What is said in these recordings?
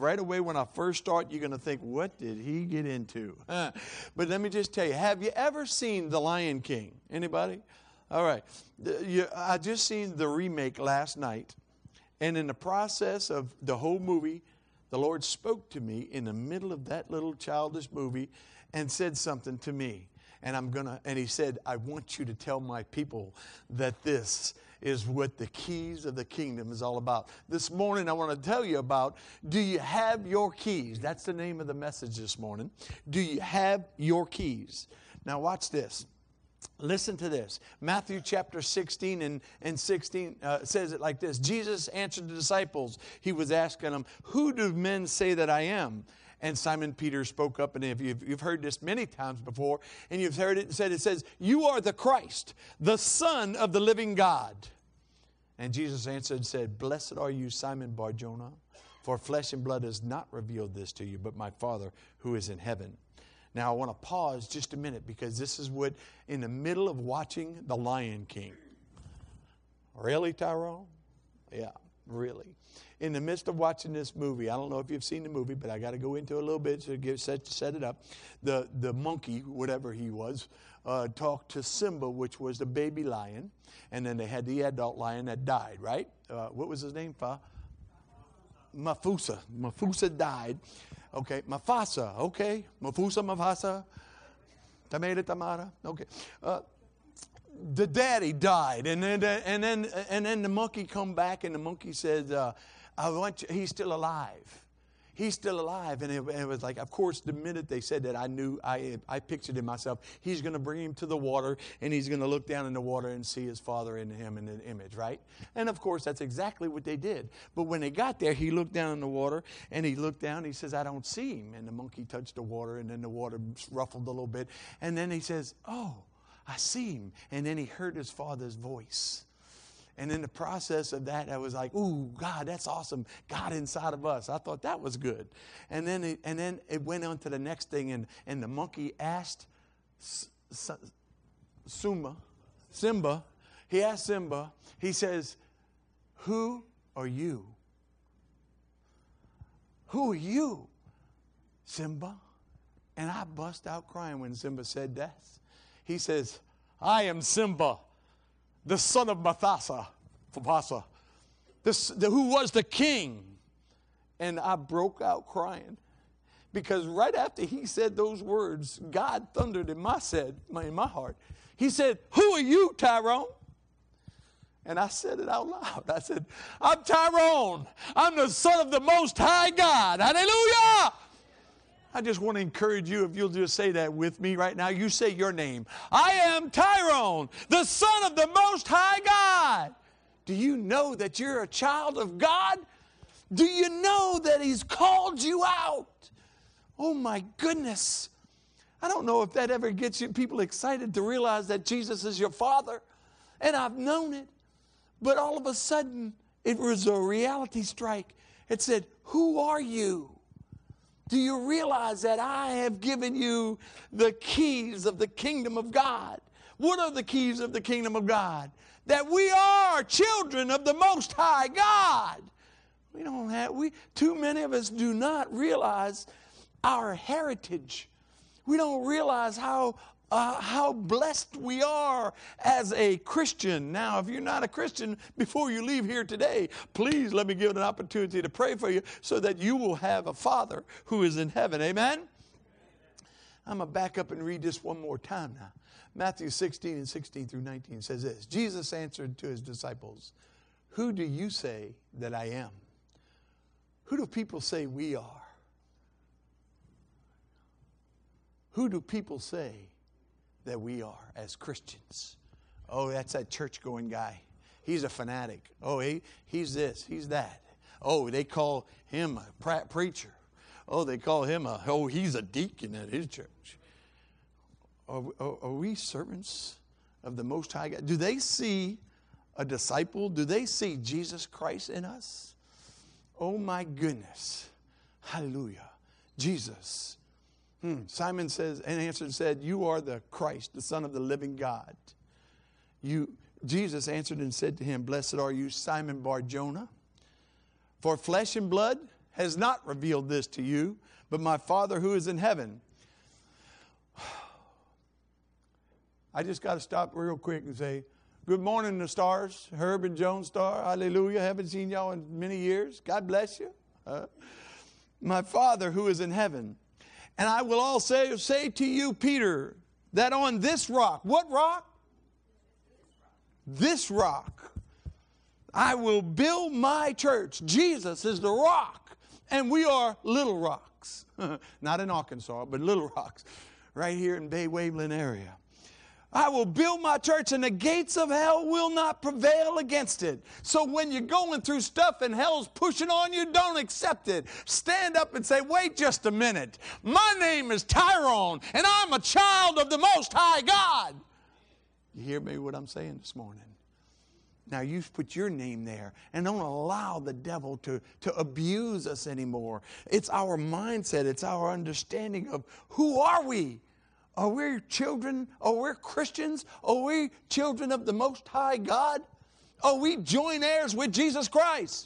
Right away when I first start, you're going to think, what did he get into? But let me just tell you, have you ever seen The Lion King? Anybody? All right. I just seen the remake last night. And in the process of the whole movie, the Lord spoke to me in the middle of that little childish movie and said something to me. And he said, I want you to tell my people that this is what the keys of the kingdom is all about. This morning I want to tell you about, do you have your keys? That's the name of the message this morning. Do you have your keys? Now watch this. Listen to this. Matthew chapter 16 and 16 says it like this. Jesus answered the disciples. He was asking them, who do men say that I am? And Simon Peter spoke up, and if you've heard this many times before, and you've heard it said, it says, you are the Christ, the Son of the living God. And Jesus answered and said, blessed are you, Simon Bar-Jonah, for flesh and blood has not revealed this to you, but my Father who is in heaven. Now I want to pause just a minute, because this is what, in the middle of watching The Lion King. Really, Tyrone? Yeah, really. In the midst of watching this movie, I don't know if you've seen the movie, but I got to go into it a little bit to set it up. The monkey, whatever he was, talked to Simba, which was the baby lion. And then they had the adult lion that died, right? What was his name? Mufasa. Mufasa died. Okay, Mufasa. Okay, Mufasa. Tamara. Okay. The daddy died, and then the monkey come back, and the monkey said, he's still alive. He's still alive. And it was like, of course, the minute they said that, I pictured in myself, he's going to bring him to the water, and he's going to look down in the water and see his father in him in an image, right? And of course, that's exactly what they did. But when they got there, he looked down in the water, and he looked down, and he says, I don't see him. And the monkey touched the water, and then the water ruffled a little bit. And then he says, oh, I see him. And then he heard his father's voice. And in the process of that, I was like, ooh, God, that's awesome. God inside of us. I thought that was good. And then it went on to the next thing, and the monkey asked Simba. He asked Simba, he says, who are you? Who are you, Simba? And I bust out crying when Simba said that. He says, I am Simba, the son of Mufasa, who was the king. And I broke out crying, because right after he said those words, God thundered in my heart. He said, who are you, Tyrone? And I said it out loud. I said, I'm Tyrone. I'm the son of the Most High God. Hallelujah. I just want to encourage you, if you'll just say that with me right now. You say your name. I am Tyrone, the son of the Most High God. Do you know that you're a child of God? Do you know that He's called you out? Oh my goodness. I don't know if that ever gets you people excited to realize that Jesus is your Father. And I've known it. But all of a sudden, it was a reality strike. It said, who are you? Do you realize that I have given you the keys of the kingdom of God? What are the keys of the kingdom of God? That we are children of the Most High God. Too many of us do not realize our heritage. We don't realize how blessed we are as a Christian. Now, if you're not a Christian, before you leave here today, please let me give it an opportunity to pray for you so that you will have a Father who is in heaven. Amen? I'm going to back up and read this one more time now. Matthew 16 and 16 through 19 says this. Jesus answered to His disciples, who do you say that I am? Who do people say we are? Who do people say that we are as Christians? Oh, that's that church-going guy. He's a fanatic. Oh, he's this, he's that. Oh, they call him a preacher. Oh, they call him he's a deacon at his church. Are we servants of the Most High God? Do they see a disciple? Do they see Jesus Christ in us? Oh my goodness. Hallelujah. Jesus. Simon says, and answered and said, you are the Christ, the Son of the living God. Jesus answered and said to him, blessed are you, Simon Bar-Jonah, for flesh and blood has not revealed this to you, but my Father who is in heaven. I just got to stop real quick and say, good morning, the stars. Herb and Joan Star. Hallelujah. Haven't seen y'all in many years. God bless you. My Father who is in heaven. And I will also say to you, Peter, that on this rock, what rock? This rock, I will build my church. Jesus is the rock, and we are little rocks. Not in Arkansas, but little rocks right here in Bay Waveland area. I will build my church, and the gates of hell will not prevail against it. So when you're going through stuff and hell's pushing on you, don't accept it. Stand up and say, wait just a minute. My name is Tyrone, and I'm a child of the Most High God. You hear me what I'm saying this morning? Now you put your name there and don't allow the devil to abuse us anymore. It's our mindset. It's our understanding of who are we? Are we children? Are we Christians? Are we children of the Most High God? Are we joint heirs with Jesus Christ?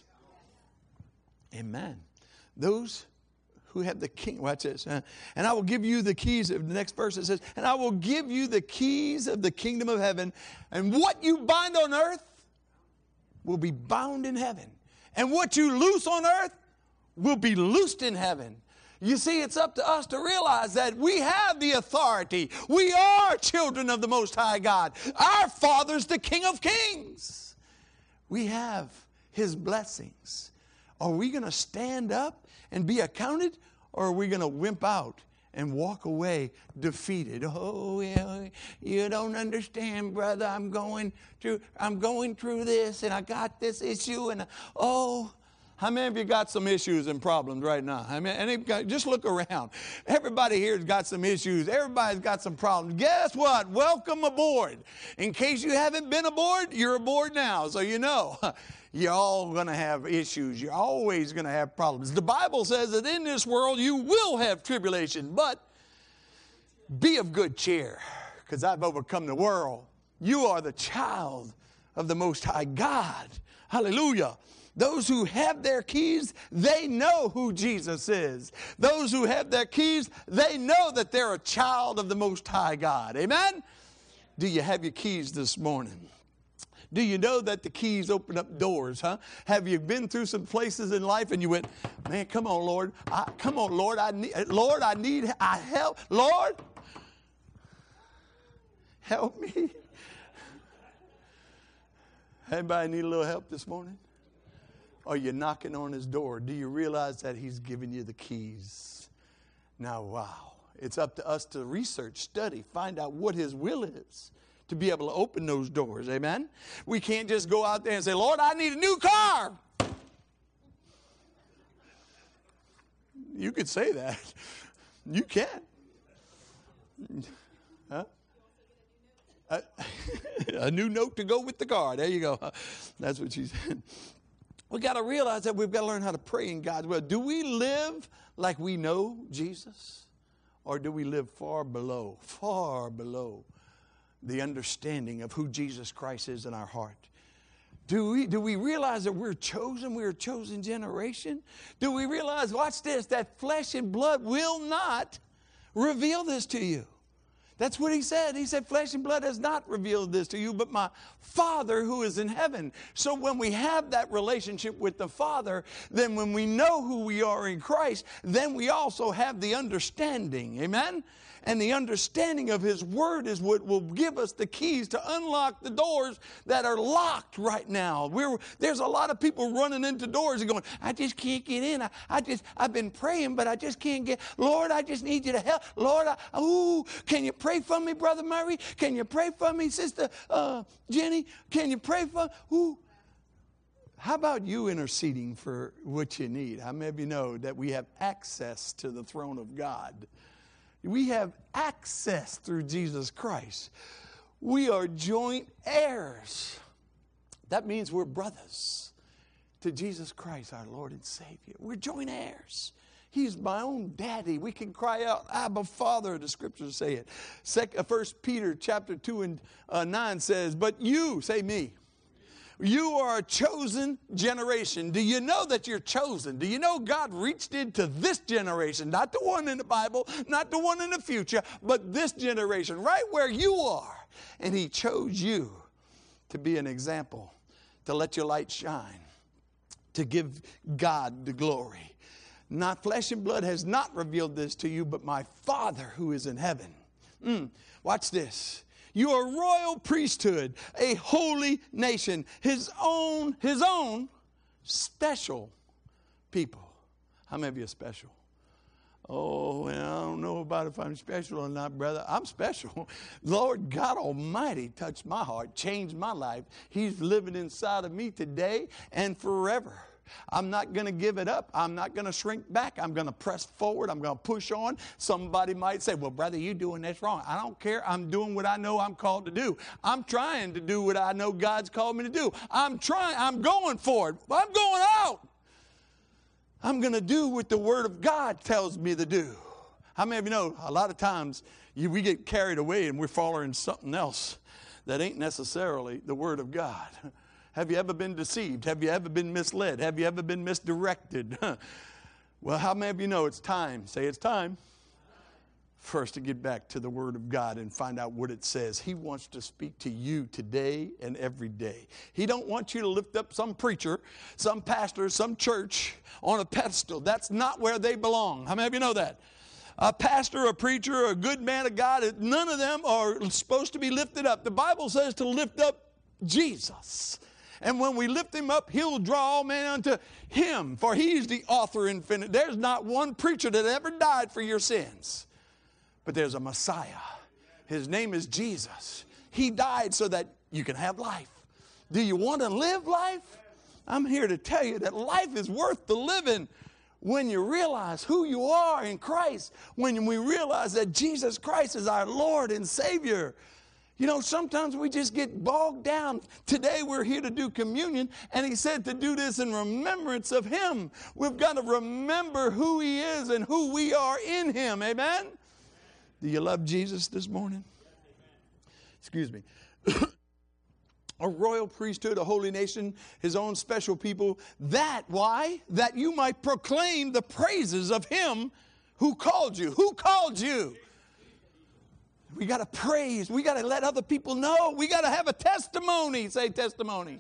Amen. Those who have the king, watch this. And I will give you the keys of the next verse. It says, and I will give you the keys of the kingdom of heaven. And what you bind on earth will be bound in heaven. And what you loose on earth will be loosed in heaven. You see, it's up to us to realize that we have the authority. We are children of the Most High God. Our Father's the King of Kings. We have His blessings. Are we going to stand up and be accounted, or are we going to wimp out and walk away defeated? Oh, yeah, you don't understand, brother. I'm going through this, and I got this issue, and how many of you got some issues and problems right now? I mean, just look around. Everybody here has got some issues. Everybody's got some problems. Guess what? Welcome aboard. In case you haven't been aboard, you're aboard now. So you know, you're all going to have issues. You're always going to have problems. The Bible says that in this world you will have tribulation, but be of good cheer, because I've overcome the world. You are the child of the Most High God. Hallelujah. Those who have their keys, they know who Jesus is. Those who have their keys, they know that they're a child of the Most High God. Amen? Do you have your keys this morning? Do you know that the keys open up doors, huh? Have you been through some places in life and you went, man, come on, Lord. I need help. Lord, help me. Anybody need a little help this morning? Are you knocking on His door? Do you realize that He's giving you the keys? Now, wow. It's up to us to research, study, find out what His will is to be able to open those doors. Amen? We can't just go out there and say, Lord, I need a new car. You could say that. You can. Huh? A new note to go with the car. There you go. That's what she said. We've got to realize that we've got to learn how to pray in God's will. Do we live like we know Jesus? Or do we live far below the understanding of who Jesus Christ is in our heart? Do we realize that we're chosen? We're a chosen generation? Do we realize, watch this, that flesh and blood will not reveal this to you? That's what He said. He said, flesh and blood has not revealed this to you, but my Father who is in heaven. So when we have that relationship with the Father, then when we know who we are in Christ, then we also have the understanding. Amen? And the understanding of His Word is what will give us the keys to unlock the doors that are locked right now. There's a lot of people running into doors and going, I just can't get in. I've been praying, but I just can't get. Lord, I just need you to help. Lord, can you pray for me, Brother Murray? Can you pray for me, Sister Jenny? Can you pray for me? How about you interceding for what you need? How many of you know that we have access to the throne of God? We have access through Jesus Christ. We are joint heirs. That means we're brothers to Jesus Christ, our Lord and Savior. We're joint heirs. He's my own daddy. We can cry out, Abba, Father, the scriptures say it. 1 Peter chapter 2 and 9 says, but you, say me, You are a chosen generation. Do you know that you're chosen? Do you know God reached into this generation, not the one in the Bible, not the one in the future, but this generation, right where you are. And He chose you to be an example, to let your light shine, to give God the glory. Not flesh and blood has not revealed this to you, but my Father who is in heaven. Watch this. You are a royal priesthood, a holy nation, his own special people. How many of you are special? Oh, well, I don't know about if I'm special or not, brother. I'm special. Lord God Almighty touched my heart, changed my life. He's living inside of me today and forever. I'm not going to give it up. I'm not going to shrink back. I'm going to press forward. I'm going to push on. Somebody might say, well, brother, you're doing this wrong. I don't care. I'm doing what I know I'm called to do. I'm trying to do what I know God's called me to do. I'm going for it. I'm going out. I'm going to do what the Word of God tells me to do. How many of you know a lot of times we get carried away and we're following something else that ain't necessarily the Word of God? Have you ever been deceived? Have you ever been misled? Have you ever been misdirected? Well, how many of you know it's time? Say it's time for us to get back to the Word of God and find out what it says. He wants to speak to you today and every day. He don't want you to lift up some preacher, some pastor, some church on a pedestal. That's not where they belong. How many of you know that? A pastor, a preacher, a good man of God, none of them are supposed to be lifted up. The Bible says to lift up Jesus. And when we lift Him up, He'll draw all men unto Him, for He's the author infinite. There's not one preacher that ever died for your sins, but there's a Messiah. His name is Jesus. He died so that you can have life. Do you want to live life? I'm here to tell you that life is worth the living when you realize who you are in Christ, when we realize that Jesus Christ is our Lord and Savior. You know, sometimes we just get bogged down. Today we're here to do communion, and He said to do this in remembrance of Him. We've got to remember who He is and who we are in Him. Amen? Do you love Jesus this morning? Excuse me. A royal priesthood, a holy nation, His own special people. Why? That you might proclaim the praises of Him who called you. Who called you? We got to praise. We got to let other people know. We got to have a testimony. Say testimony.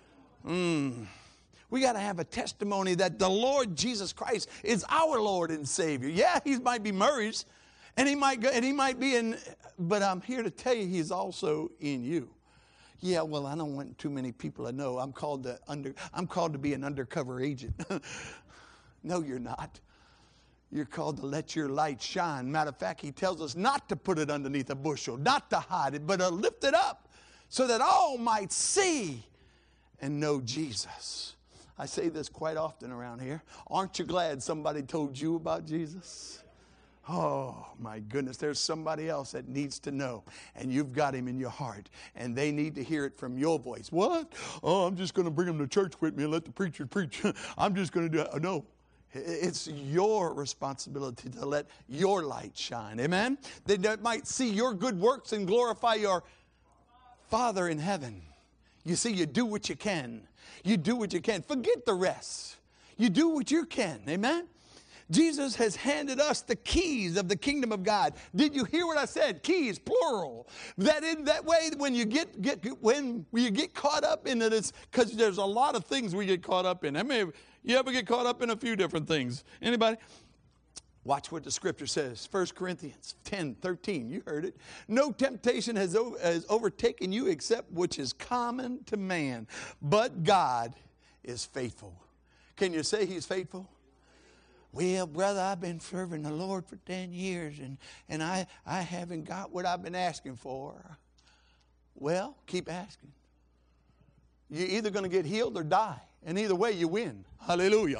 We got to have a testimony that the Lord Jesus Christ is our Lord and Savior. Yeah, He might be Murray's, and he might be in, but I'm here to tell you He's also in you. Yeah, well, I don't want too many people to know. I'm called to be an undercover agent. No, you're not. You're called to let your light shine. Matter of fact, He tells us not to put it underneath a bushel, not to hide it, but to lift it up so that all might see and know Jesus. I say this quite often around here. Aren't you glad somebody told you about Jesus? Oh, my goodness, there's somebody else that needs to know, and you've got Him in your heart, and they need to hear it from your voice. What? Oh, I'm just going to bring them to church with me and let the preacher preach. I'm just going to do it. No. It's your responsibility to let your light shine. Amen? They might see your good works and glorify your Father in heaven. You see, you do what you can. You do what you can. Forget the rest. You do what you can. Amen? Jesus has handed us the keys of the kingdom of God. Did you hear what I said? Keys, plural. That in that way, when you get caught up into this, because there's a lot of things we get caught up in. I mean, you ever get caught up in a few different things? Anybody? Watch what the scripture says. 1 Corinthians 10:13. You heard it. No temptation has overtaken you except which is common to man. But God is faithful. Can you say He's faithful? Well, brother, I've been serving the Lord for 10 years, and I haven't got what I've been asking for. Well, keep asking. You're either going to get healed or die. And either way, you win. Hallelujah.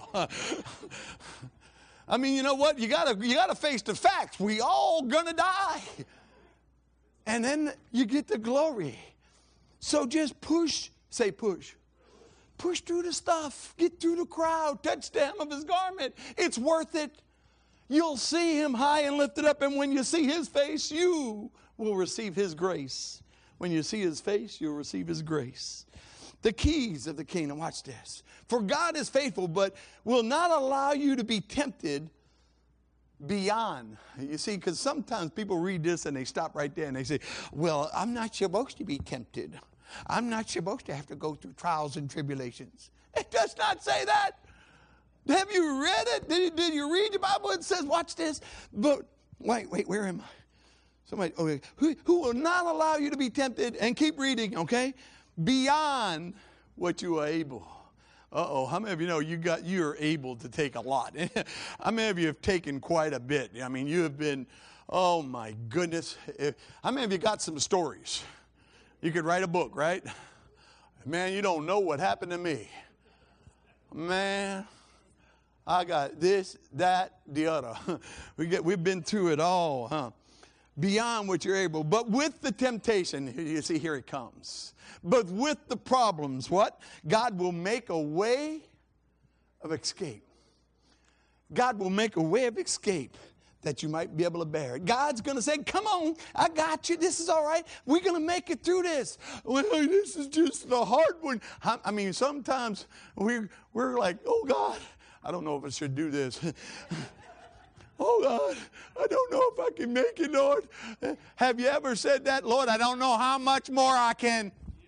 I mean, you know what? You gotta face the facts. We all gonna die. And then you get the glory. So just push. Say push. Push through the stuff. Get through the crowd. Touch the hem of His garment. It's worth it. You'll see Him high and lifted up. And when you see His face, you will receive His grace. When you see His face, you'll receive His grace. The keys of the kingdom. Watch this. For God is faithful, but will not allow you to be tempted beyond. You see, because sometimes people read this and they stop right there and they say, well, I'm not supposed to be tempted. I'm not supposed to have to go through trials and tribulations. It does not say that. Have you read it? Did you read the Bible? It says, watch this. But wait, where am I? Somebody, okay. Who will not allow you to be tempted, and keep reading, okay? Beyond what you are able. Uh-oh, how many of you know you're able to take a lot? How many of you have taken quite a bit? I mean, you have been, oh my goodness. How many of you got some stories? You could write a book, right? Man, you don't know what happened to me. Man, I got this, that, the other. We've been through it all, huh? Beyond what you're able. But with the temptation, you see, here it comes. But with the problems, what? God will make a way of escape. God will make a way of escape that you might be able to bear it. God's going to say, come on, I got you. This is all right. We're going to make it through this. Well, this is just the hard one. I mean, sometimes we're like, oh, God, I don't know if I should do this. Oh, God, I don't know if I can make it, Lord. Have you ever said that? Lord, I don't know how much more I can.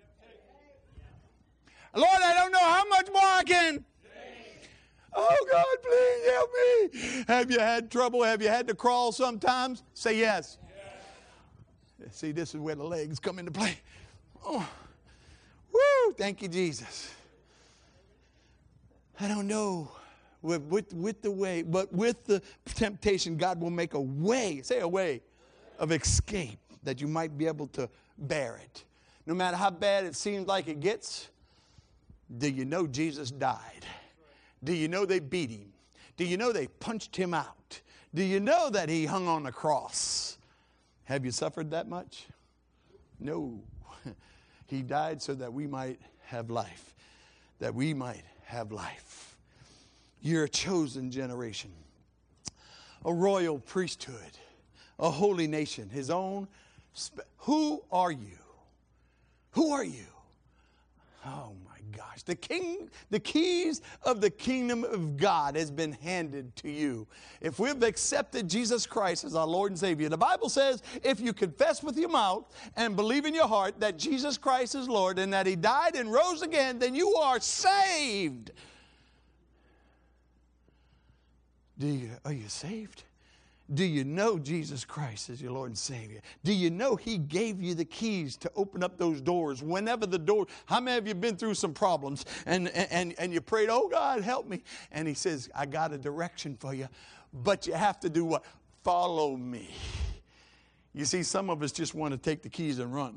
Lord, I don't know how much more I can. Oh, God, please help me. Have you had trouble? Have you had to crawl sometimes? Say yes. Yes. See, this is where the legs come into play. Oh. Woo, thank you, Jesus. I don't know. With the way, but with the temptation, God will make a way, say a way, of escape that you might be able to bear it. No matter how bad it seems like it gets, do you know Jesus died? Do you know they beat him? Do you know they punched him out? Do you know that he hung on the cross? Have you suffered that much? No. He died so that we might have life. That we might have life. You're a chosen generation, a royal priesthood, a holy nation, his own. Who are you? Who are you? Oh my gosh. The keys of the kingdom of God has been handed to you. If we've accepted Jesus Christ as our Lord and Savior, the Bible says if you confess with your mouth and believe in your heart that Jesus Christ is Lord and that he died and rose again, then you are saved. Are you saved? Do you know Jesus Christ is your Lord and Savior? Do you know he gave you the keys to open up those doors whenever the door? How many of you have been through some problems and you prayed, oh God, help me. And he says, I got a direction for you. But you have to do what? Follow me. You see, some of us just want to take the keys and run.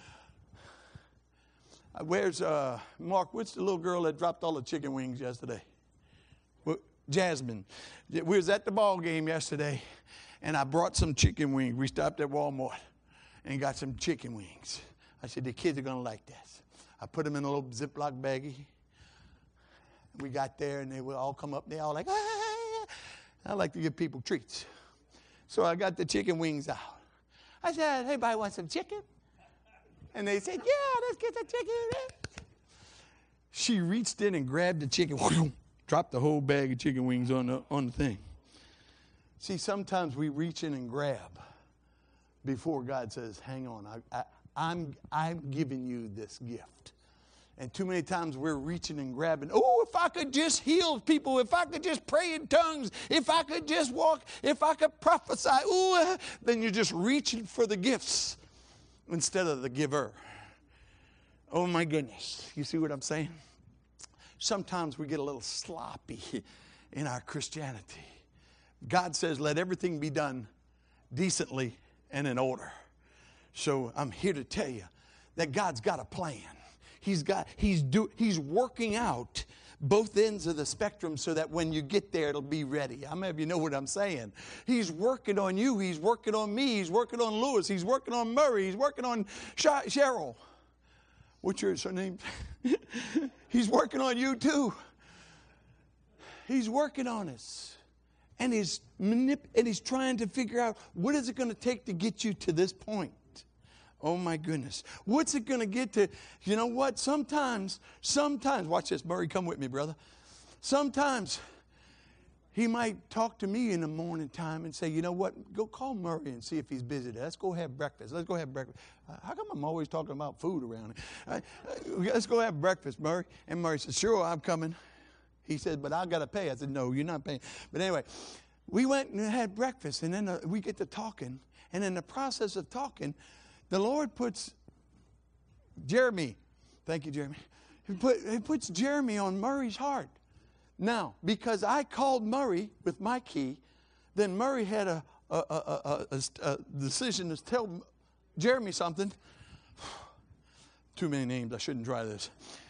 Where's Mark? What's the little girl that dropped all the chicken wings yesterday? Jasmine. We was at the ball game yesterday, and I brought some chicken wings. We stopped at Walmart and got some chicken wings. I said, the kids are going to like this. I put them in a little Ziploc baggie. We got there, and they would all come up. They all like, ah. I like to give people treats. So I got the chicken wings out. I said, hey, anybody want some chicken? And they said, yeah, let's get the chicken. She reached in and grabbed the chicken. Drop the whole bag of chicken wings on the thing. See, sometimes we reach in and grab before God says, hang on, I'm giving you this gift. And too many times we're reaching and grabbing, oh, if I could just heal people, if I could just pray in tongues, if I could just walk, if I could prophesy, ooh, then you're just reaching for the gifts instead of the giver. Oh my goodness. You see what I'm saying? Sometimes we get a little sloppy in our Christianity. God says, let everything be done decently and in order. So I'm here to tell you that God's got a plan. He's working out both ends of the spectrum so that when you get there, it'll be ready. How many of you know what I'm saying? He's working on you. He's working on me. He's working on Lewis. He's working on Murray. He's working on Cheryl. What's your name? He's working on you too. He's working on us. And he's trying to figure out what is it going to take to get you to this point. Oh my goodness. What's it going to get to? You know what? Sometimes, watch this. Murray, come with me, brother. Sometimes he might talk to me in the morning time and say, you know what? Go call Murray and see if he's busy there. Let's go have breakfast. Let's go have breakfast. How come I'm always talking about food around here? Let's go have breakfast, Murray. And Murray said, sure, I'm coming. He said, but I got to pay. I said, no, you're not paying. But anyway, we went and had breakfast, and then we get to talking. And in the process of talking, the Lord puts Jeremy, thank you, Jeremy. He puts Jeremy on Murray's heart. Now, because I called Murray with my key, then Murray had a decision to tell Jeremy something. Too many names, I shouldn't try this.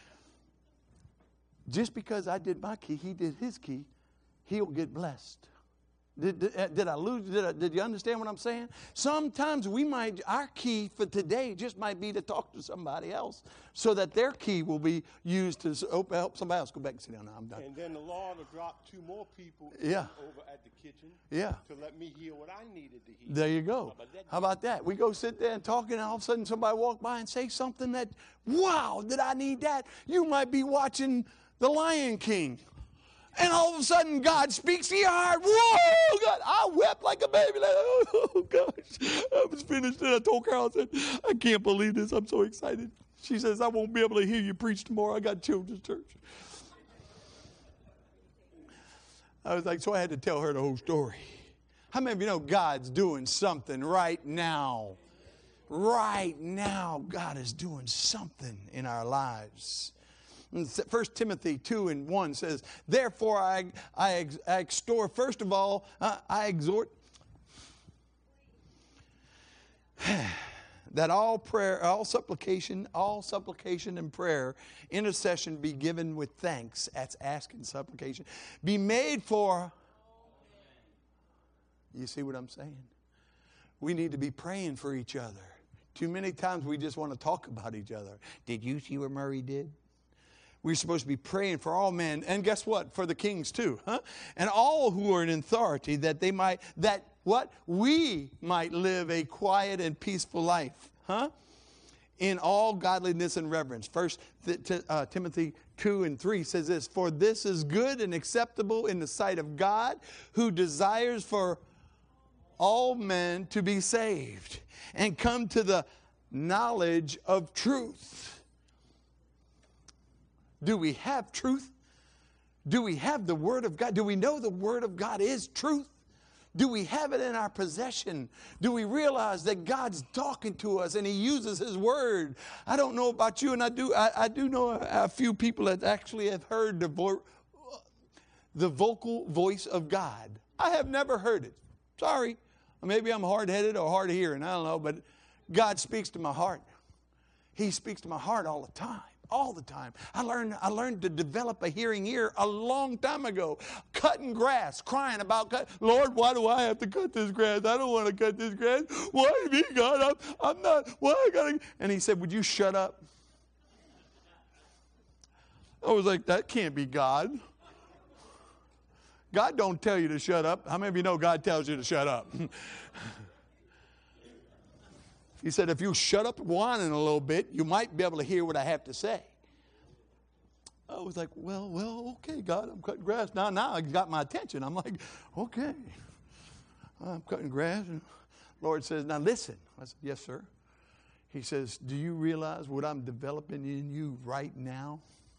Just because I did my key, he did his key, he'll get blessed. Did I lose? Did you understand what I'm saying? Sometimes our key for today just might be to talk to somebody else so that their key will be used to help somebody else. Go back and sit down now. I'm done. And then the Lord will drop 2 more people over at the kitchen to let me hear what I needed to hear. There you go. How about that? We go sit there and talk, and all of a sudden somebody walk by and say something that, wow, did I need that? You might be watching The Lion King. And all of a sudden, God speaks to your heart. Whoa, God. I wept like a baby. Like, oh, gosh. I was finished. And I told Carol, I said, I can't believe this. I'm so excited. She says, I won't be able to hear you preach tomorrow. I got children's church. I was like, so I had to tell her the whole story. How many of you know God's doing something right now? Right now, God is doing something in our lives. 1 Timothy 2:1 says, therefore I extort, first of all, I exhort that all prayer, all supplication and prayer, intercession be given with thanks. That's asking supplication. Be made for. You see what I'm saying? We need to be praying for each other. Too many times we just want to talk about each other. Did you see what Murray did? We're supposed to be praying for all men. And guess what? For the kings too. And all who are in authority, we might live a quiet and peaceful life. In all godliness and reverence. 1 Timothy 2:3 says this, for this is good and acceptable in the sight of God, who desires for all men to be saved and come to the knowledge of truth. Do we have truth? Do we have the Word of God? Do we know the Word of God is truth? Do we have it in our possession? Do we realize that God's talking to us and He uses His Word? I don't know about you, and I do know a few people that actually have heard the vocal voice of God. I have never heard it. Sorry. Maybe I'm hard-headed or hard of hearing. I don't know, but God speaks to my heart. He speaks to my heart all the time. All the time. I learned to develop a hearing ear a long time ago. Cutting grass, crying about, Lord, why do I have to cut this grass? I don't want to cut this grass. Why me, God? I'm not. Why I gotta? And He said, would you shut up? I was like, that can't be God. God don't tell you to shut up. How many of you know God tells you to shut up? He said, if you shut up whining a little bit, you might be able to hear what I have to say. I was like, well, okay, God, I'm cutting grass. Now He got my attention. I'm like, okay, I'm cutting grass. And the Lord says, now listen. I said, yes, sir. He says, do you realize what I'm developing in you right now?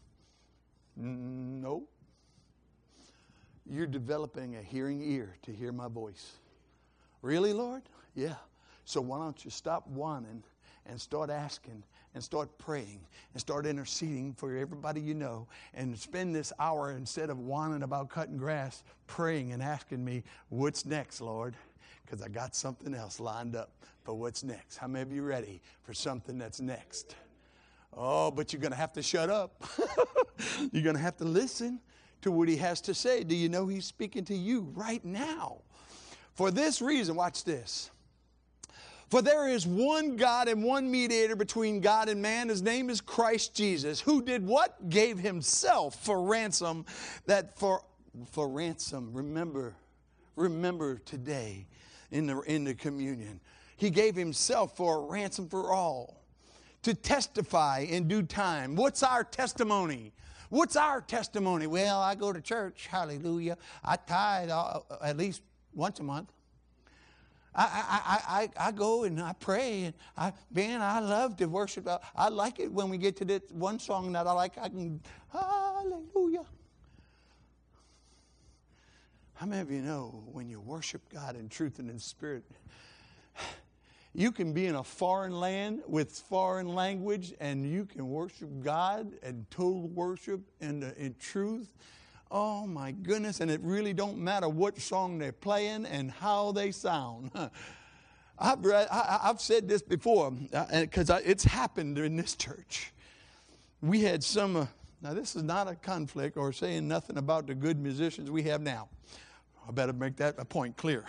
No. You're developing a hearing ear to hear my voice. Really, Lord? Yeah. So why don't you stop whining and start asking and start praying and start interceding for everybody you know, and spend this hour, instead of whining about cutting grass, praying and asking me, what's next, Lord? Because I got something else lined up for what's next. How many of you ready for something that's next? Oh, but you're going to have to shut up. You're going to have to listen to what He has to say. Do you know He's speaking to you right now? For this reason, watch this. For there is one God and one mediator between God and man. His name is Christ Jesus, who did what? Gave Himself for ransom. That for ransom. Remember today in the communion. He gave himself for a ransom for all, to testify in due time. What's our testimony? What's our testimony? Well, I go to church, hallelujah. I tithe at least once a month. I go and I pray, and I love to worship. I like it when we get to this one song that I like. I can, hallelujah. How many of you know when you worship God in truth and in spirit, you can be in a foreign land with foreign language and you can worship God and total worship in truth? Oh my goodness, and it really don't matter what song they're playing and how they sound. I've said this before because it's happened in this church. We had some, now this is not a conflict or saying nothing about the good musicians we have now. I better make that a point clear.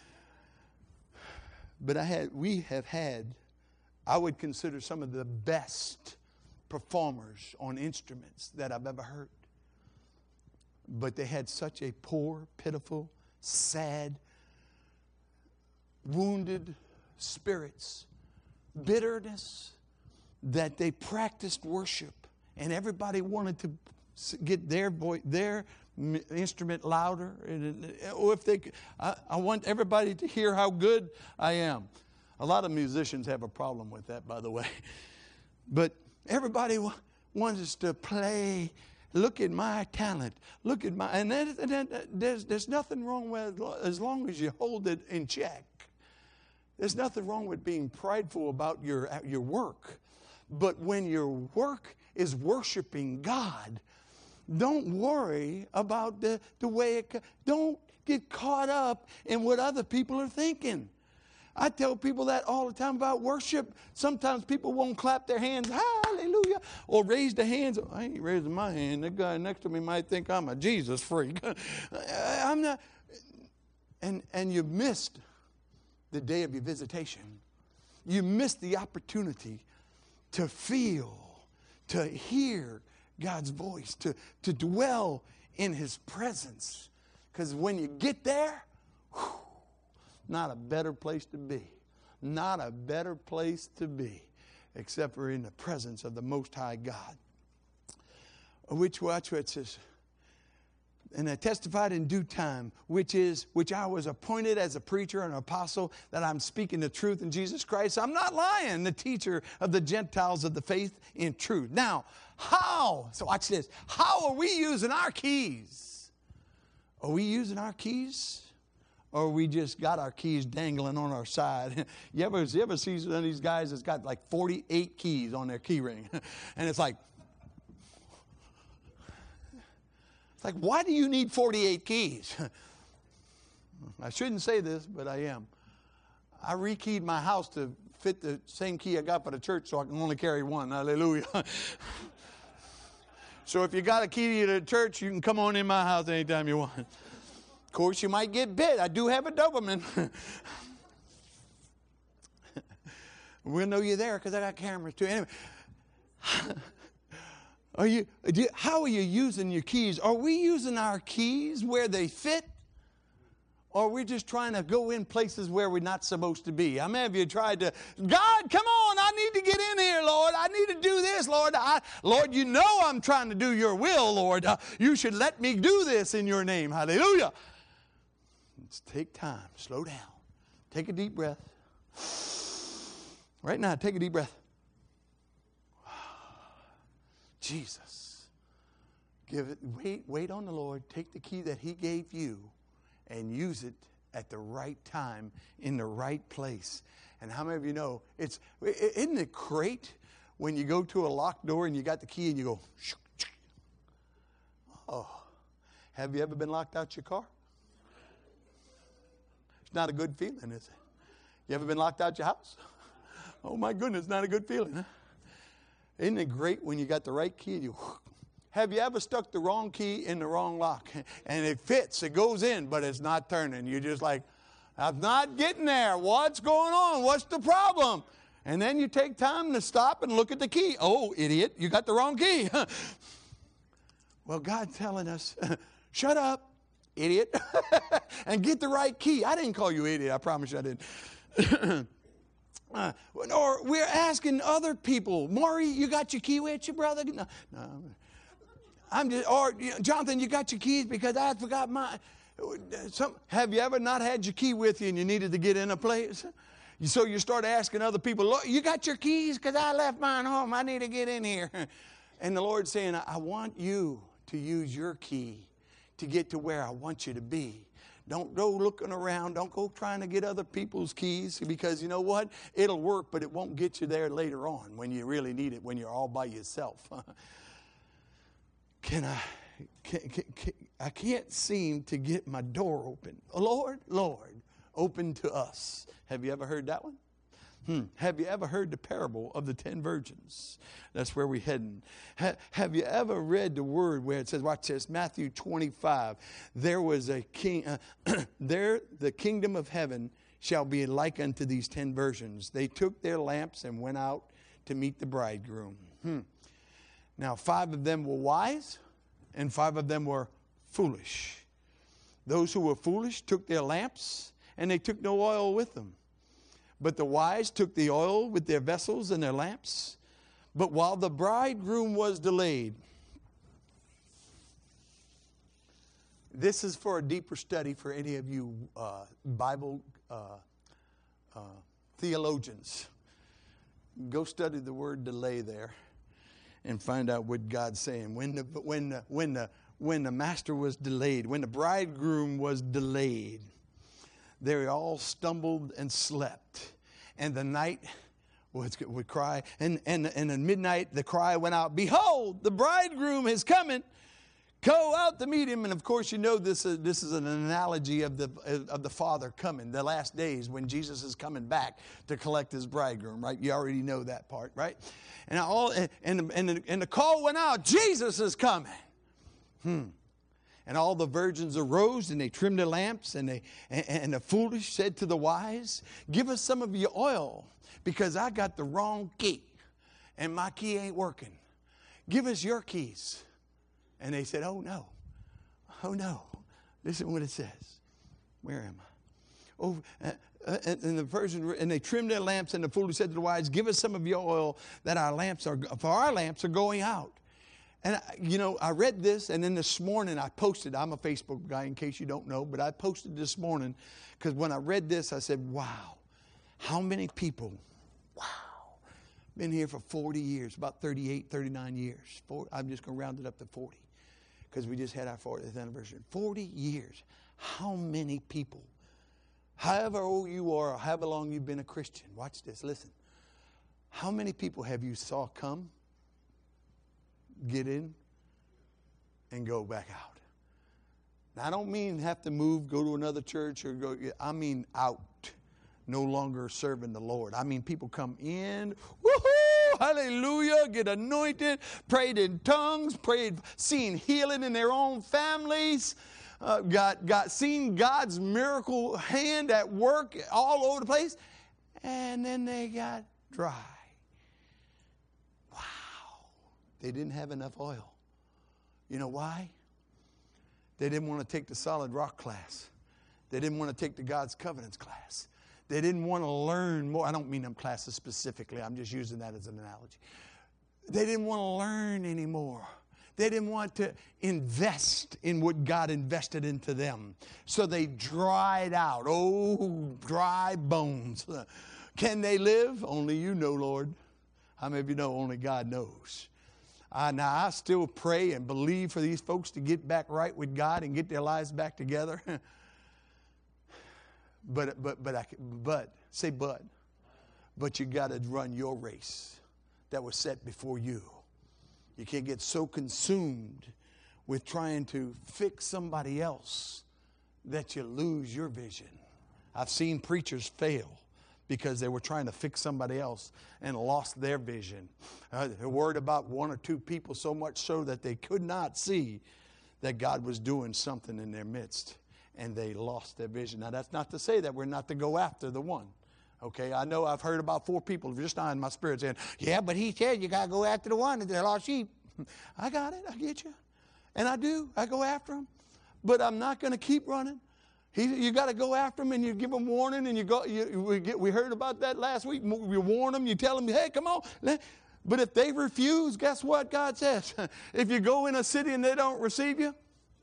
But we have had, I would consider some of the best performers on instruments that I've ever heard. But they had such a poor, pitiful, sad, wounded spirits, bitterness, that they practiced worship. And everybody wanted to get their voice, their instrument louder. Or if they, I want everybody to hear how good I am. A lot of musicians have a problem with that, by the way. But everybody wants us to play. Look at my talent. Look at my, and there's nothing wrong with, as long as you hold it in check. There's nothing wrong with being prideful about your work. But when your work is worshiping God, don't worry about the way don't get caught up in what other people are thinking. I tell people that all the time about worship. Sometimes people won't clap their hands, hallelujah, or raise their hands. I ain't raising my hand. The guy next to me might think I'm a Jesus freak. I'm not. And you missed the day of your visitation. You missed the opportunity to feel, to hear God's voice, to dwell in His presence. Because when you get there, not a better place to be. Not a better place to be except for in the presence of the Most High God. Which, watch what it says. And I testified in due time, which I was appointed as a preacher and an apostle, that I'm speaking the truth in Jesus Christ. I'm not lying, the teacher of the Gentiles of the faith in truth. Now, how? So watch this. How are we using our keys? Are we using our keys? Or we just got our keys dangling on our side? You ever see some of these guys that's got like 48 keys on their key ring? And it's like, why do you need 48 keys? I shouldn't say this, but I am. I rekeyed my house to fit the same key I got for the church so I can only carry one. Hallelujah. So if you got a key to the church, you can come on in my house anytime you want. Of course, you might get bit. I do have a Doberman. We'll know you're there because I got cameras too. Anyway. How are you using your keys? Are we using our keys where they fit? Or are we just trying to go in places where we're not supposed to be? How many of you tried to, God, come on, I need to get in here, Lord. I need to do this, Lord. Lord, you know I'm trying to do your will, Lord. You should let me do this in your name. Hallelujah. Let's take time. Slow down. Take a deep breath. Right now, take a deep breath. Jesus. Wait on the Lord. Take the key that He gave you and use it at the right time in the right place. And how many of you know, isn't it great when you go to a locked door and you got the key and you go, oh, have you ever been locked out your car? It's not a good feeling, is it? You ever been locked out your house? Oh my goodness, not a good feeling, huh? Isn't it great when you got the right key and you... Have you ever stuck the wrong key in the wrong lock? And it fits, it goes in, but it's not turning. You're just like, I'm not getting there. What's going on? What's the problem? And then you take time to stop and look at the key. Oh, idiot, you got the wrong key. Well, God's telling us, shut up, idiot, and get the right key. I didn't call you idiot. I promise you I didn't. Or we're asking other people, Maury, you got your key with you, brother? No. I'm just, or Jonathan, you got your keys because I forgot mine. Have you ever not had your key with you and you needed to get in a place? So you start asking other people, Lord, you got your keys? Because I left mine home. I need to get in here. And the Lord's saying, I want you to use your key to get to where I want you to be. Don't go looking around. Don't go trying to get other people's keys, because you know what? It'll work, but it won't get you there later on when you really need it, when you're all by yourself. I can't seem to get my door open. Lord, open to us. Have you ever heard that one? Have you ever heard the parable of the 10 virgins? That's where we're heading. Have you ever read the word where it says, watch this, Matthew 25. There was a king, there the kingdom of heaven shall be like unto these 10 virgins. They took their lamps and went out to meet the bridegroom. Now 5 of them were wise and 5 of them were foolish. Those who were foolish took their lamps and they took no oil with them. But the wise took the oil with their vessels and their lamps. But while the bridegroom was delayed, this is for a deeper study for any of you Bible theologians. Go study the word delay there and find out what God's saying. When the master was delayed, when the bridegroom was delayed, they all stumbled and slept. And the night would cry. And at midnight the cry went out, behold, the bridegroom is coming. Go out to meet him. And of course, you know this is an analogy of the Father coming, the last days when Jesus is coming back to collect his bridegroom, right? You already know that part, right? And the call went out, Jesus is coming. And all the virgins arose and they trimmed their lamps, and the foolish said to the wise, give us some of your oil, because I got the wrong key and my key ain't working. Give us your keys. And they said, oh no. Listen what it says. Where am I? Oh, and the virgin, and they trimmed their lamps, and the foolish said to the wise, give us some of your oil, that our lamps are going out. And, I read this, and then this morning I posted. I'm a Facebook guy, in case you don't know, but I posted this morning because when I read this, I said, wow, how many people, been here for 40 years, about 38, 39 years. I'm just going to round it up to 40 because we just had our 40th anniversary. 40 years. How many people, however old you are, or however long you've been a Christian, watch this, listen. How many people have you saw come, get in, and go back out? Now, I don't mean have to move, go to another church, or go. I mean out, no longer serving the Lord. I mean people come in, woohoo, hallelujah, get anointed, prayed in tongues, seen healing in their own families, seen God's miracle hand at work all over the place, and then they got dry. They didn't have enough oil. You know why? They didn't want to take the solid rock class. They didn't want to take the God's covenants class. They didn't want to learn more. I don't mean them classes specifically. I'm just using that as an analogy. They didn't want to learn anymore. They didn't want to invest in what God invested into them. So they dried out. Oh, dry bones. Can they live? Only you know, Lord. How many of you know only God knows? Now, I still pray and believe for these folks to get back right with God and get their lives back together. But you got to run your race that was set before you. You can't get so consumed with trying to fix somebody else that you lose your vision. I've seen preachers fail because they were trying to fix somebody else and lost their vision. They worried about 1 or 2 people so much so that they could not see that God was doing something in their midst, and they lost their vision. Now, that's not to say that we're not to go after the one. Okay, I know I've heard about 4 people just now in my spirit saying, yeah, but he said you got to go after the one, they're lost sheep. I get you. And I do. I go after them. But I'm not going to keep running. You got to go after them and you give them warning, and we heard about that last week. You warn them, you tell them, hey, come on. But if they refuse, guess what God says? If you go in a city and they don't receive you,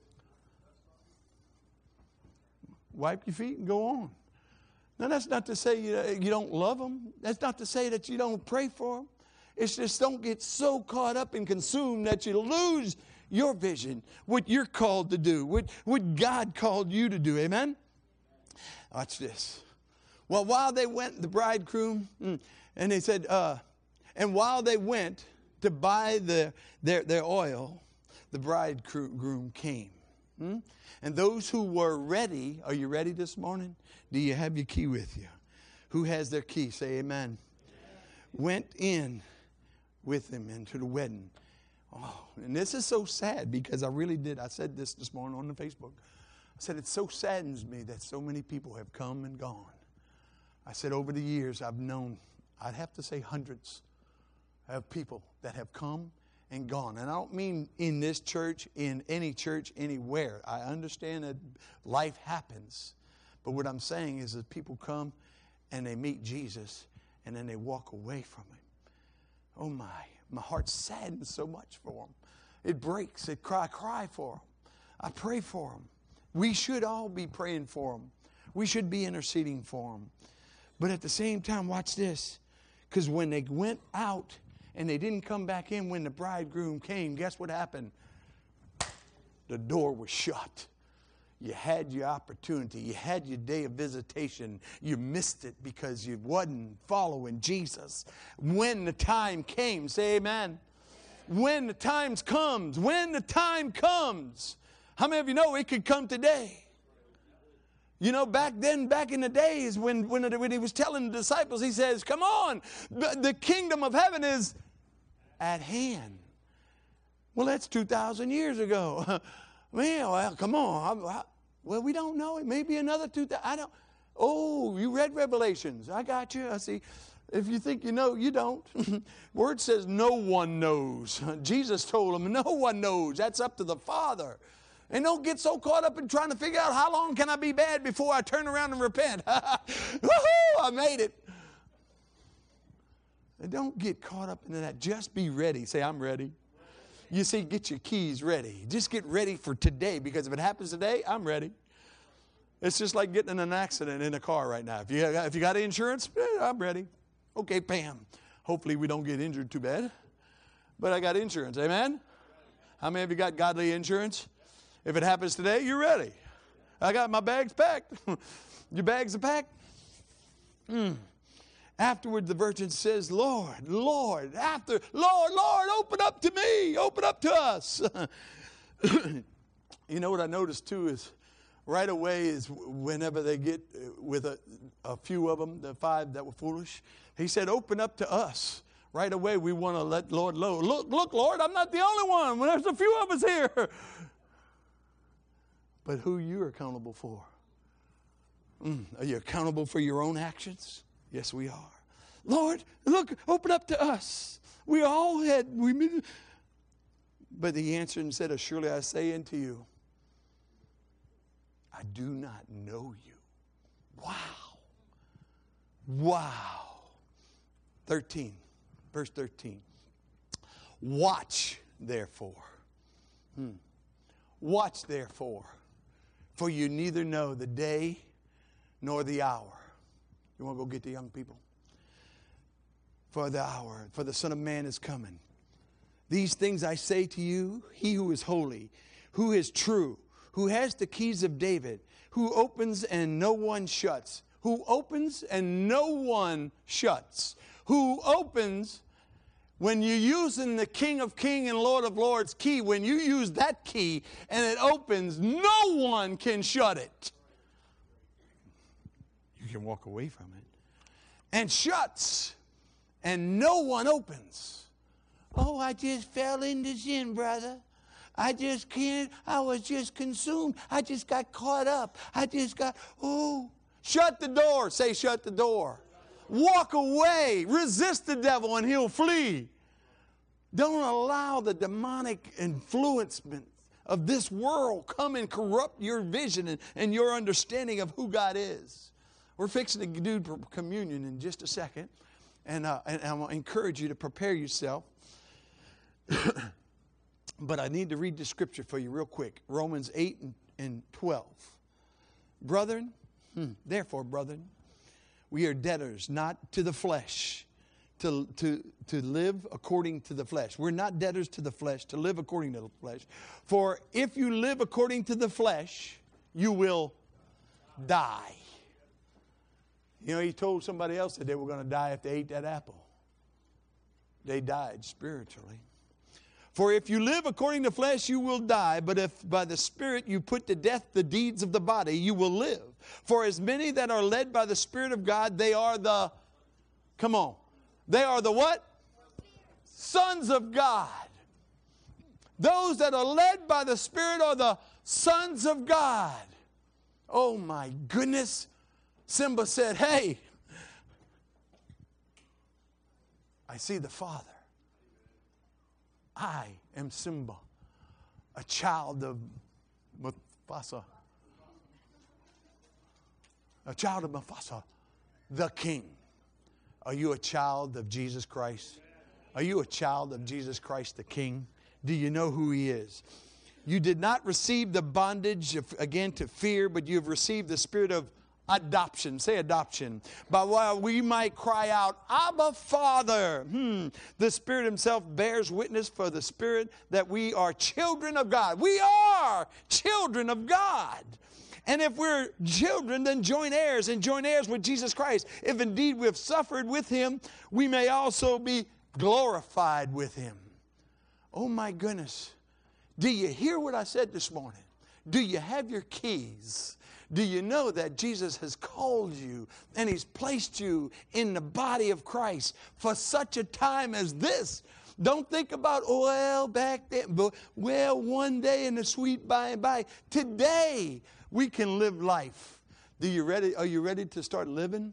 wipe your feet and go on. Now, that's not to say you don't love them. That's not to say that you don't pray for them. It's just don't get so caught up and consumed that you lose your vision, what you're called to do, what God called you to do. Amen? Watch this. Well, while they went, the bridegroom, and they said, and while they went to buy their oil, the bridegroom came. And those who were ready, are you ready this morning? Do you have your key with you? Who has their key? Say amen. Went in with him into the wedding. Oh, and this is so sad because I really did. I said this morning on the Facebook. I said, it so saddens me that so many people have come and gone. I said, over the years, I've known, I'd have to say hundreds of people that have come and gone. And I don't mean in this church, in any church, anywhere. I understand that life happens. But what I'm saying is that people come and they meet Jesus and then they walk away from him. Oh my heart saddens so much for them. It breaks. It cry for them. I pray for them. We should all be praying for them. We should be interceding for them. But at the same time, watch this. Because when they went out and they didn't come back in when the bridegroom came, guess what happened? The door was shut. You had your opportunity. You had your day of visitation. You missed it because you wasn't following Jesus. When the time came, say amen. When the time comes. How many of you know it could come today? You know, back in the days when he was telling the disciples, he says, come on, the kingdom of heaven is at hand. Well, that's 2,000 years ago. Well, come on. Well, we don't know. It may be another 2,000. I don't. Oh, you read Revelations. I got you. I see. If you think you know, you don't. Word says no one knows. Jesus told them no one knows. That's up to the Father. And don't get so caught up in trying to figure out how long can I be bad before I turn around and repent. Woohoo, I made it. And don't get caught up in that. Just be ready. Say, I'm ready. You see, get your keys ready. Just get ready for today, because if it happens today, I'm ready. It's just like getting in an accident in a car right now. If you got insurance, I'm ready. Okay, bam. Hopefully we don't get injured too bad. But I got insurance, amen? How many of you got godly insurance? If it happens today, you're ready. I got my bags packed. Your bags are packed? Afterward, the virgin says, Lord, open up to me. Open up to us. You know what I noticed too is right away is whenever they get with a few of them, the 5 that were foolish, he said, open up to us. Right away, we want to let Lord know. Look, Lord, I'm not the only one. There's a few of us here. But who you're accountable for? Are you accountable for your own actions? Yes, we are. Lord, look, open up to us. We all had. But he answered and said, surely I say unto you, I do not know you. Wow. 13, verse 13. Watch, therefore. Watch, therefore, for you neither know the day nor the hour. You want to go get the young people? For the hour, for the Son of Man is coming. These things I say to you, he who is holy, who is true, who has the keys of David, who opens and no one shuts, who opens and no one shuts, who opens when you're using the King of Kings and Lord of Lords key, when you use that key and it opens, no one can shut it. You can walk away from it. And shuts, and no one opens. Oh, I just fell into sin, brother. I just can't. I was just consumed. I just got caught up. Shut the door. Say, shut the door. Walk away. Resist the devil and he'll flee. Don't allow the demonic influence of this world come and corrupt your vision and your understanding of who God is. We're fixing to do communion in just a second. And I want to encourage you to prepare yourself. But I need to read the scripture for you real quick. Romans 8 and 12. Brethren, therefore, brethren, we are debtors, not to the flesh, to live according to the flesh. We're not debtors to the flesh, to live according to the flesh. For if you live according to the flesh, you will die. You know, he told somebody else that they were going to die if they ate that apple. They died spiritually. For if you live according to flesh, you will die. But if by the Spirit you put to death the deeds of the body, you will live. For as many that are led by the Spirit of God, they are the, come on, they are the what? Sons of God. Those that are led by the Spirit are the sons of God. Oh my goodness. Simba said, hey, I see the Father. I am Simba, a child of Mufasa. A child of Mufasa, the King. Are you a child of Jesus Christ? Are you a child of Jesus Christ, the King? Do you know who He is? You did not receive the bondage, again, to fear, but you have received the spirit of adoption. Say adoption. By while we might cry out, Abba, Father. The Spirit Himself bears witness for the Spirit that we are children of God. We are children of God. And if we're children, then joint heirs, and joint heirs with Jesus Christ. If indeed we have suffered with Him, we may also be glorified with Him. Oh my goodness. Do you hear what I said this morning? Do you have your keys? Do you know that Jesus has called you and He's placed you in the body of Christ for such a time as this? Don't think about, well, back then, but well, one day in the sweet by and by. Today, we can live life. Are you ready to start living?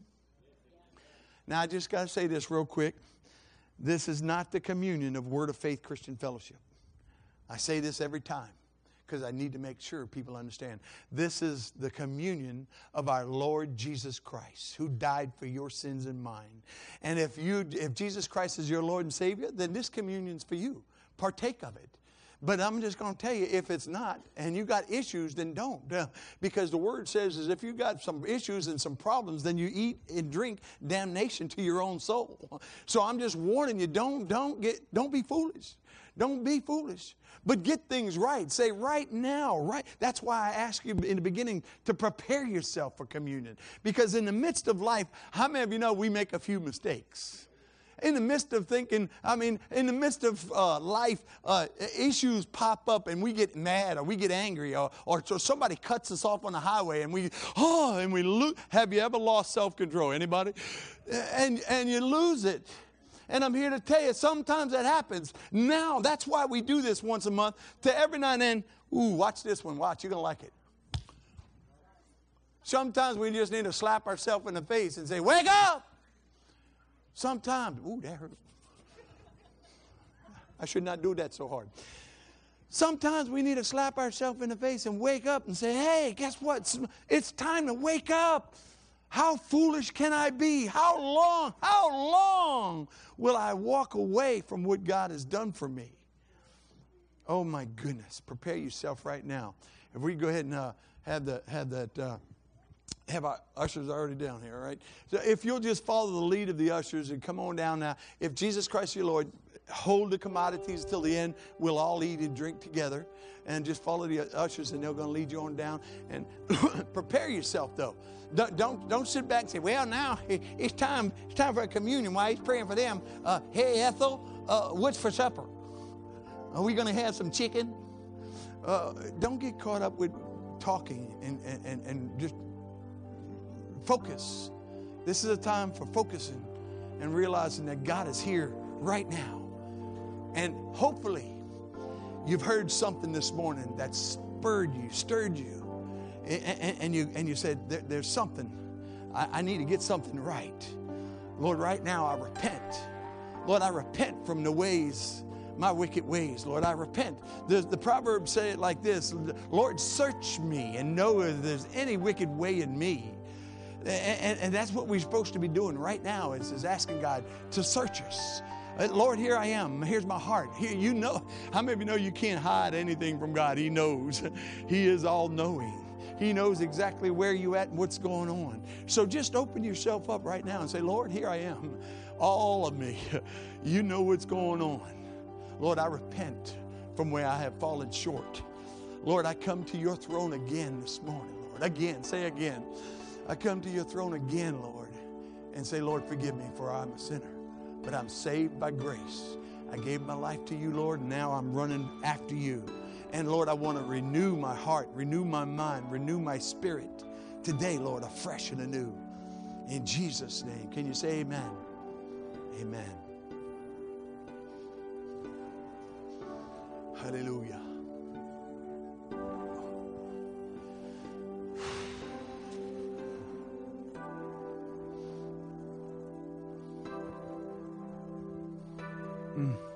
Now, I just got to say this real quick. This is not the communion of Word of Faith Christian Fellowship. I say this every time, because I need to make sure people understand. This is the communion of our Lord Jesus Christ, who died for your sins and mine. And if Jesus Christ is your Lord and Savior, then this communion's for you. Partake of it. But I'm just going to tell you, if it's not, and you got issues, then don't. Because the Word says is if you got some issues and some problems, then you eat and drink damnation to your own soul. So I'm just warning you, don't be foolish. Don't be foolish. But get things right. Say right now, right? That's why I asked you in the beginning to prepare yourself for communion. Because in the midst of life, how many of you know we make a few mistakes? In the midst of thinking, in the midst of life, issues pop up and we get mad or we get angry or so somebody cuts us off on the highway and we lose. Have you ever lost self-control? Anybody? And you lose it. And I'm here to tell you, sometimes that happens. Now, that's why we do this once a month. To every now and then, watch this one. Watch, you're going to like it. Sometimes we just need to slap ourselves in the face and say, wake up! Sometimes, that hurt. I should not do that so hard. Sometimes we need to slap ourselves in the face and wake up and say, hey, guess what? It's time to wake up. How foolish can I be? How long will I walk away from what God has done for me? Oh my goodness. Prepare yourself right now. If we go ahead and have our ushers already down here, all right? So if you'll just follow the lead of the ushers and come on down now. If Jesus Christ your Lord, hold the commodities till the end. We'll all eat and drink together. And just follow the ushers and they're going to lead you on down. And prepare yourself though. Don't sit back and say, well, now it's time for a communion. While he's praying for them, hey, Ethel, what's for supper? Are we going to have some chicken? Don't get caught up with talking and just focus. This is a time for focusing and realizing that God is here right now. And hopefully you've heard something this morning that stirred you. And you said, there's something. I need to get something right. Lord, right now I repent. Lord, I repent from the ways my wicked ways. Lord, I repent. The Proverbs say it like this: Lord, search me and know if there's any wicked way in me. And that's what we're supposed to be doing right now, is asking God to search us. Lord, here I am. Here's my heart. Here, you know. How many of you know you can't hide anything from God? He knows. He is all-knowing. He knows exactly where you're at and what's going on. So just open yourself up right now and say, Lord, here I am. All of me. You know what's going on. Lord, I repent from where I have fallen short. Lord, I come to your throne again this morning, Lord. Again, say again. I come to your throne again, Lord, and say, Lord, forgive me, for I'm a sinner. But I'm saved by grace. I gave my life to you, Lord, and now I'm running after you. And Lord, I want to renew my heart, renew my mind, renew my spirit today, Lord, afresh and anew. In Jesus' name. Can you say amen? Amen. Hallelujah. Mm.